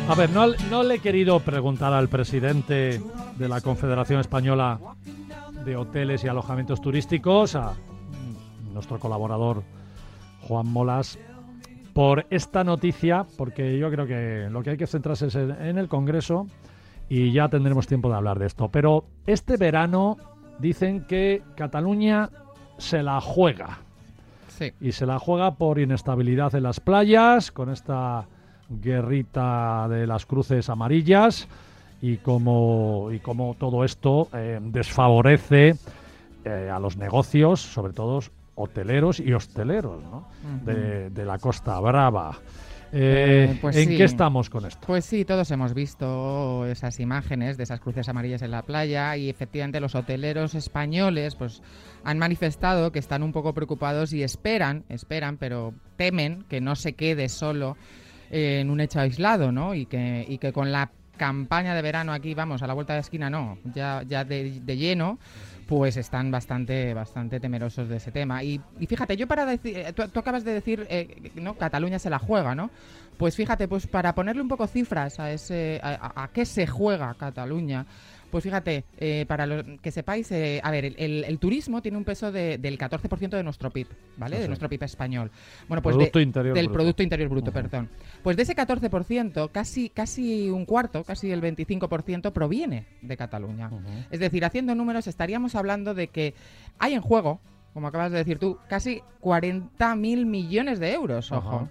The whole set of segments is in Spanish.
A ver, no le he querido preguntar al presidente de la Confederación Española de Hoteles y Alojamientos Turísticos, a nuestro colaborador Juan Molas, por esta noticia, porque yo creo que lo que hay que centrarse es en el Congreso y ya tendremos tiempo de hablar de esto. Pero este verano dicen que Cataluña se la juega. Sí. Y se la juega por inestabilidad en las playas, con esta guerrita de las cruces amarillas y como todo esto desfavorece a los negocios, sobre todo hoteleros y hosteleros, ¿no? de la Costa Brava. Pues ¿En sí. qué estamos con esto? Pues sí, todos hemos visto esas imágenes de esas cruces amarillas en la playa y efectivamente los hoteleros españoles pues han manifestado que están un poco preocupados y esperan, pero temen que no se quede solo en un hecho aislado, ¿no? Y que con la campaña de verano aquí, vamos, a la vuelta de la esquina, no, ya de lleno, pues están bastante temerosos de ese tema. Y fíjate, yo para decir, tú acabas de decir, ¿no? Cataluña se la juega, ¿no? Pues fíjate, pues para ponerle un poco cifras a qué se juega Cataluña, pues fíjate, para que sepáis, a ver, el turismo tiene un peso del 14% de nuestro PIB, ¿vale? De nuestro PIB español. Bueno, pues del Producto Interior Bruto, perdón. Pues de ese 14%, casi un cuarto, casi el 25% proviene de Cataluña. Es decir, haciendo números, estaríamos hablando de que hay en juego, como acabas de decir tú, casi 40.000 millones de euros, ojo.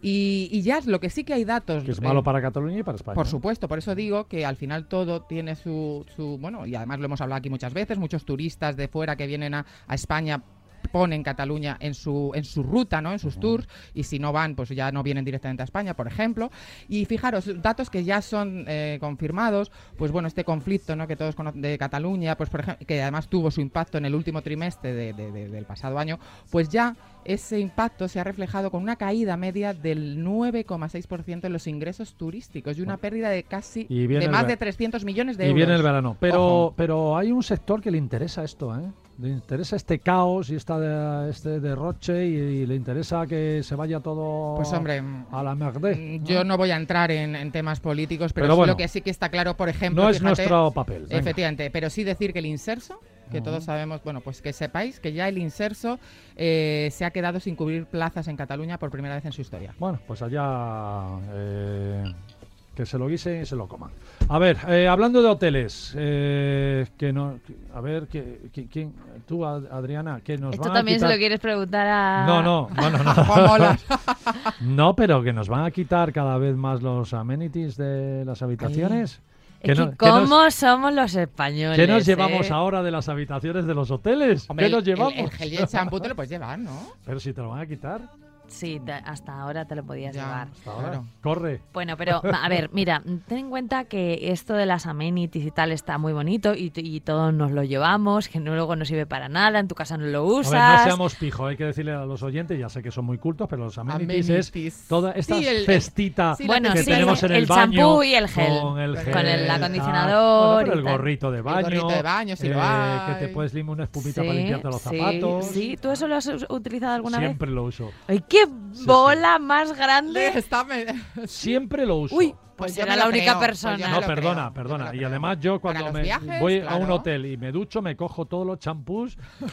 Y ya lo que sí que hay datos... Que es malo para Cataluña y para España. Por supuesto, por eso digo que al final todo tiene su... Bueno, y además lo hemos hablado aquí muchas veces, muchos turistas de fuera que vienen a España ponen Cataluña en su ruta, ¿no? En sus tours, y si no van, pues ya no vienen directamente a España, por ejemplo. Y fijaros, datos que ya son confirmados, pues bueno, este conflicto, ¿no? Que todos conocen de Cataluña, pues por ejemplo, que además tuvo su impacto en el último trimestre del pasado año, pues ya ese impacto se ha reflejado con una caída media del 9,6% en los ingresos turísticos y una pérdida de más de 300 millones de euros. Y viene el verano. Pero hay un sector que le interesa esto, ¿eh? Le interesa este caos y este derroche y le interesa que se vaya todo pues, hombre, a la merde, ¿no? Yo no voy a entrar en temas políticos, pero bueno, lo que sí que está claro, por ejemplo... No es fíjate, nuestro papel. Venga. Efectivamente, pero sí decir que el Inserso, que todos sabemos, bueno, pues que sepáis que ya el Inserso se ha quedado sin cubrir plazas en Cataluña por primera vez en su historia. Bueno, pues allá que se lo guisen y se lo coman. A ver, hablando de hoteles, a ver, ¿quién? Tú, Adriana, que nos Esto van a también quitar... se lo quieres preguntar a... No. No, pero que nos van a quitar cada vez más los amenities de las habitaciones. ¿Cómo somos los españoles? ¿Qué nos llevamos ahora de las habitaciones de los hoteles? Hombre, ¿Qué nos llevamos? El gel y el champú te lo puedes llevar, ¿no? Pero si te lo van a quitar. Sí, hasta ahora te lo podías llevar. Hasta ahora. Claro. Corre. Bueno, pero a ver, mira, ten en cuenta que esto de las amenities y tal está muy bonito y todos nos lo llevamos, que luego no sirve para nada, en tu casa no lo usas. A ver, no seamos pijos, hay que decirle a los oyentes, ya sé que son muy cultos, pero los amenities es toda esta cestita que tenemos en el baño. El champú y el gel. Con el acondicionador. Bueno, el gorrito de baño. El gorrito de baño, si lo hay. Que te puedes limar una espumita para limpiarte los zapatos. Sí, ¿tú eso lo has utilizado alguna vez? Siempre lo uso. ¡Ay, qué bola más grande! Siempre lo uso. Uy, pues era la única persona. No, perdona. Y además yo cuando voy a un hotel y me ducho, me cojo todos los champús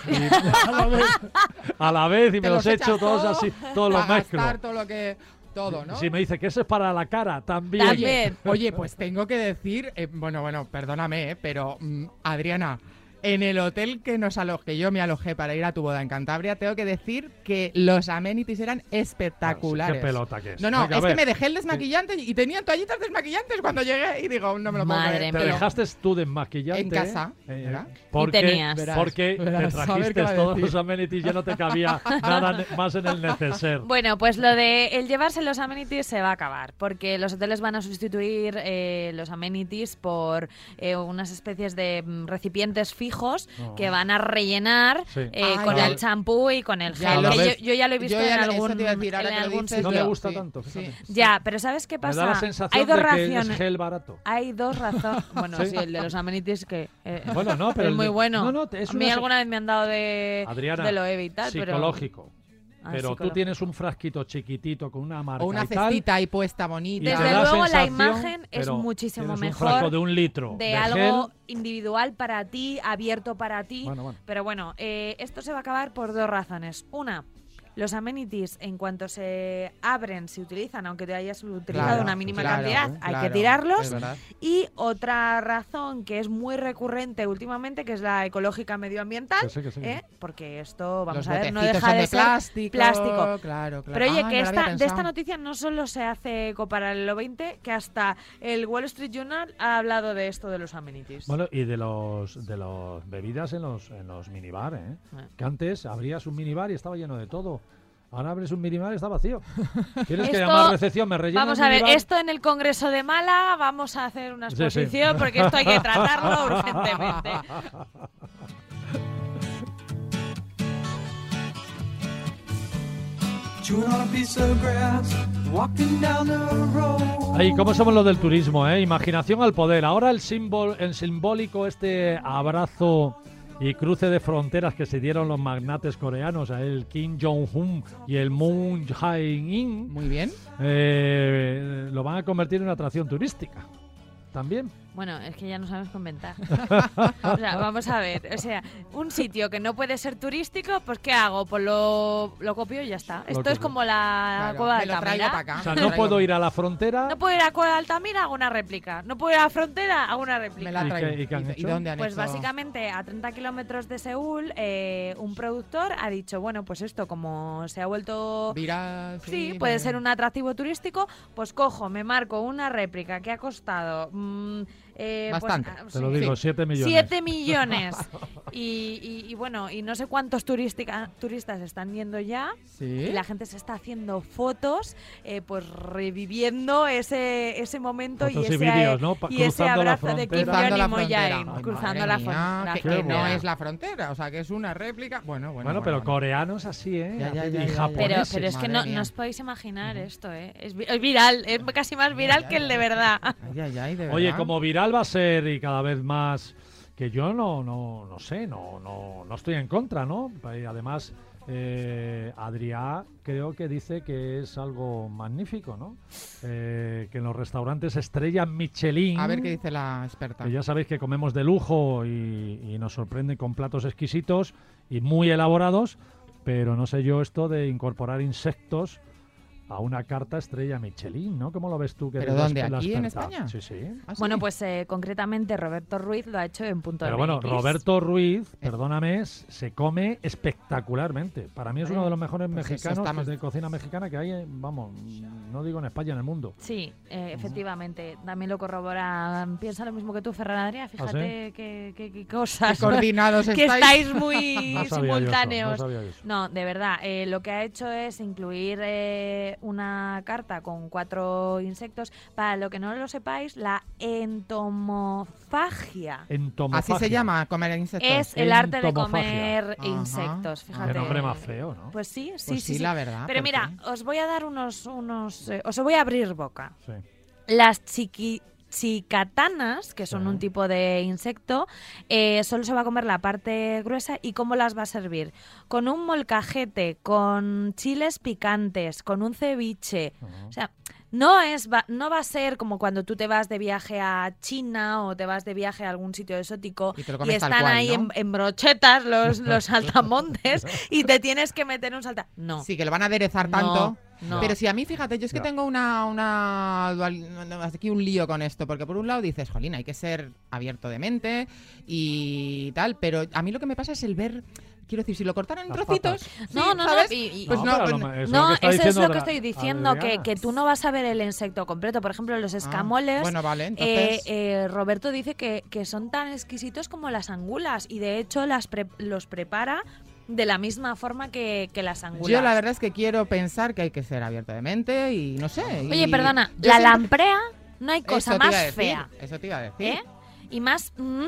a la vez y me los echo todos así, todos los mezclo. Todo, ¿no? Si me dice que eso es para la cara, también. Oye, pues tengo que decir, bueno, perdóname, pero Adriana, en el hotel que yo me alojé para ir a tu boda en Cantabria, tengo que decir que los amenities eran espectaculares. Qué pelota que es. No, es que me dejé el desmaquillante y tenían toallitas desmaquillantes cuando llegué y digo, no me lo puedo creer. Te dejaste tú desmaquillante en casa, porque te trajiste todos los amenities, ya no te cabía nada más en el neceser. Bueno, pues lo de el llevarse los amenities se va a acabar, porque los hoteles van a sustituir los amenities por unas especies de recipientes fijos que van a rellenar con el champú y con el gel. Yo ya lo he visto en algún sitio. No me gusta tanto. Sí. Ya, pero ¿sabes qué pasa? Me da la sensación hay dos de que razones. es gel barato. Hay dos razones. Bueno, sí, el de los amenities que bueno, no, pero es muy bueno. Es a mí alguna vez me han dado de Adriana, lo Evi y tal, psicológico. pero tú tienes un frasquito chiquitito con una marca o una y tal, cestita ahí puesta bonita. Desde te da luego la sensación, imagen es pero muchísimo tienes mejor un frasco de 1 litro de de algo gel. individual para ti, abierto para ti. Bueno. Pero bueno, esto se va a acabar por 2 razones. Una, los amenities, en cuanto se abren, se utilizan, aunque te hayas utilizado Claro, una mínima claro, cantidad, hay claro, que tirarlos. es verdad. Y otra razón que es muy recurrente últimamente, que es la ecológica medioambiental, Que sí. porque esto, vamos Los a ver, no botecitos deja son de de ser plástico. plástico. Claro. Pero oye, Ah, que no lo había de esta pensado. noticia no solo se hace eco para el 20, que hasta el Wall Street Journal ha hablado de esto de los amenities. Bueno, y de los bebidas en los minibar, que antes abrías un minibar y estaba lleno de todo. Ahora abres un minibar y está vacío. Tienes que Esto- llamar a recepción, me rellenas Vamos el a ver, minibar. esto en el Congreso de Málaga vamos a hacer una Sí, sí. exposición porque esto hay que tratarlo urgentemente. Ahí, ¿cómo somos los del turismo, Imaginación al poder. Ahora el simbólico abrazo y cruce de fronteras que se dieron los magnates coreanos, el Kim Jong-un y el Moon Jae-in, Muy bien. lo van a convertir en una atracción turística. También. Bueno, es que ya no sabes comentar. O sea, vamos a ver. O sea, un sitio que no puede ser turístico, pues ¿qué hago? Pues lo copio y ya está. Esto es copio. como la Claro, Cueva de me lo traigo para Altamira. acá. O sea, me lo no traigo. puedo ir a la frontera. No puedo ir a Cueva de Altamira, hago una réplica. No puedo ir a la frontera, hago una réplica. Me la ¿Y traigo. qué han ¿Y hecho? dónde han Pues hecho? básicamente a 30 kilómetros de Seúl, un productor ha dicho, bueno, pues esto como se ha vuelto... Viral, Sí, puede ser un atractivo turístico, pues cojo, me marco una réplica que ha costado... Bastante. Te lo digo, 7 millones. 7 millones. Y bueno, y no sé cuántos turistas están yendo ya. Sí. Y la gente se está haciendo fotos, pues reviviendo ese momento Fotos y y ese, vídeos, ¿no? y ese cruzando la abrazo de Kim frontera. Cruzando la Jong-un y frontera. Moon Jae-in, Ay, cruzando madre la mía, que frontera. no es la frontera, o sea, que es una réplica. Bueno, Bueno, coreanos así, Ya, y ya. japoneses. Pero es que Madre mía. no os podéis imaginar esto, ¿eh? Es viral, es casi más viral que el de verdad. Ay, de Oye, verdad. como viral va a ser y cada vez más, que yo no sé, no estoy en contra, ¿no? Y además, Adrià creo que dice que es algo magnífico, ¿no? Que en los restaurantes estrella Michelin, A ver qué dice la experta. que ya sabéis que comemos de lujo y nos sorprende con platos exquisitos y muy elaborados, pero no sé yo esto de incorporar insectos a una carta estrella Michelin, ¿no? ¿Cómo lo ves tú? Que ¿Pero eres dónde? la ¿Aquí en experta? España? Sí, sí. ¿Ah, sí? Bueno, pues concretamente Roberto Ruiz lo ha hecho en Punto Pero de bueno, MX. Roberto Ruiz, perdóname, se come espectacularmente. Para mí es uno de los mejores Pues eso mexicanos estamos- de cocina mexicana que hay, vamos, no digo en España, en el mundo. Sí, efectivamente, también lo corrobora. Piensa lo mismo que tú, Ferran Adrià. Fíjate qué cosas. Qué coordinados que estáis. estáis muy No sabía yo eso, simultáneos. no sabía yo eso. No, de verdad, lo que ha hecho es incluir una carta con 4 insectos. Para lo que no lo sepáis, la entomofagia Entomofagia. Así se llama, comer insectos. es el arte de Entomofagia. comer Ajá. insectos. Fíjate. Qué nombre más feo, ¿no? Pues sí, sí, Pues sí, sí. la verdad. Pero ¿por mira, qué? os voy a dar os voy a abrir boca. Sí. Las chicatanas, que son Sí. un tipo de insecto, solo se va a comer la parte gruesa. ¿Y cómo las va a servir? Con un molcajete, con chiles picantes, con un ceviche. Ajá. O sea, no va a ser como cuando tú te vas de viaje a China o te vas de viaje a algún sitio exótico Y te lo y comes tal están cual, ahí ¿no? en brochetas los saltamontes y te tienes que meter un salta. No. Sí, que lo van a aderezar No, tanto. no. Pero si a mí, fíjate, yo es que Ya. tengo aquí un lío con esto, porque por un lado dices, jolín, hay que ser abierto de mente y tal, pero a mí lo que me pasa es el ver, quiero decir, si lo cortaran en Las trocitos, patas. sí, No, no, no, ¿sabes? y- Pues No, no, pero pues eso No, está eso es diciendo lo que Adrià- estoy diciendo, Adrià. que tú no vas a ver el insecto completo. Por ejemplo, los escamoles, Bueno, vale, entonces... Roberto dice que son tan exquisitos como las angulas y de hecho los prepara de la misma forma que las angulas. Yo la verdad es que quiero pensar que hay que ser abierto de mente y no sé. Oye, y perdona, yo la siempre- lamprea no hay cosa Eso te iba más a decir, fea, Eso te iba a decir. ¿eh? Y más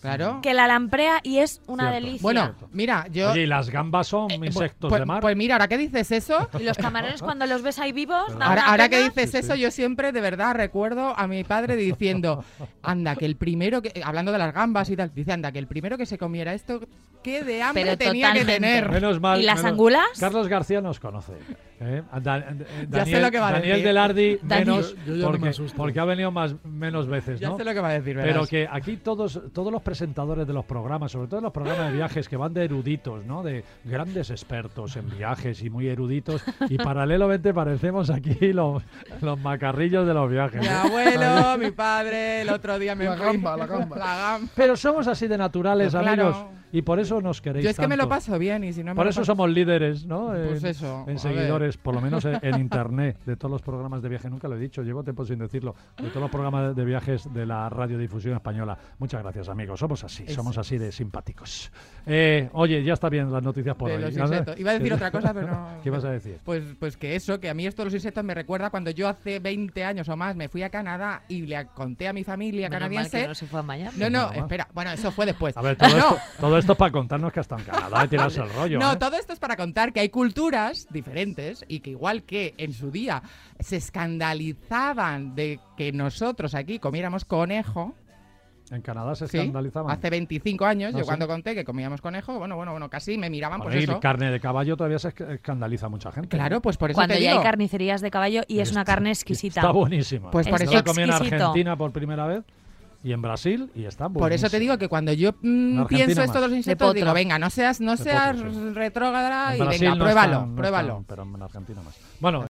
Claro. que la lamprea y es una Cierto. delicia. Bueno, mira, yo... Oye, ¿y las gambas son insectos pues, de mar? pues mira, ahora que dices eso... Y los camarones cuando los ves ahí vivos, da Ahora, una ahora que pena. dices Sí, eso, sí. yo siempre de verdad recuerdo a mi padre diciendo, anda, que el primero que, hablando de las gambas y tal, dice, anda, que el primero que se comiera esto, qué de hambre Pero tenía que totalmente. tener. Menos mal. ¿Y las menos- angulas? Carlos García nos conoce. Ya sé lo que va a Daniel decir. Delardi Dani. menos Yo ya no me porque, asusto. porque ha venido menos veces, Ya ¿no? sé lo que va a decir, verás. Pero que aquí todos los presentadores de los programas, sobre todo los programas de viajes que van de eruditos, ¿no? De grandes expertos en viajes y muy eruditos, y paralelamente parecemos aquí los macarrillos de los viajes. Mi ¿no? abuelo, mi padre, el otro día me La fui- gamba, la gamba. La gamba. Pero somos así de naturales, Pues claro. amigos, y por eso nos queréis Yo es que me lo tanto. paso bien y si no me Por lo eso paso- somos líderes, ¿no? Pues En- eso, a En ver. seguidores, por lo menos en internet, de todos los programas de viaje. Nunca lo he dicho, llevo tiempo sin decirlo. De todos los programas de viajes de la radiodifusión española. Muchas gracias, amigos. Somos así de simpáticos. Oye, ya está bien las noticias por de hoy. los ¿no? insectos. Iba a decir otra cosa, pero no. ¿Qué ibas a decir? Pues que eso, que a mí esto de los insectos me recuerda cuando yo hace 20 años o más me fui a Canadá y le conté a mi familia Menos mal canadiense. que no se fue a Miami. No, Nada más. espera. Bueno, eso fue después. A ver, No, todo esto es para contarnos que hasta en Canadá de tirarse el rollo. no, ¿eh? todo esto es para contar que hay culturas diferentes y que igual que en su día se escandalizaban de que nosotros aquí comiéramos conejo, En Canadá se ¿sí? escandalizaban. Hace 25 años, ¿Ah, yo sí? cuando conté que comíamos conejo, bueno, casi me miraban, Bueno, pues y eso. carne de caballo todavía se escandaliza a mucha gente. Claro, pues por eso Cuando te ya digo. hay carnicerías de caballo y es una carne exquisita. Está buenísima. Pues por Yo eso- la comí en Exquisito. Argentina por primera vez y en Brasil y está buenísima. Por eso te digo que cuando yo Argentina pienso esto más. de los insectos, potro. digo, venga, no seas potro, sí. retrógrada En y Brasil venga, no pruébalo, están, pruébalo. pero en Argentina más. Bueno,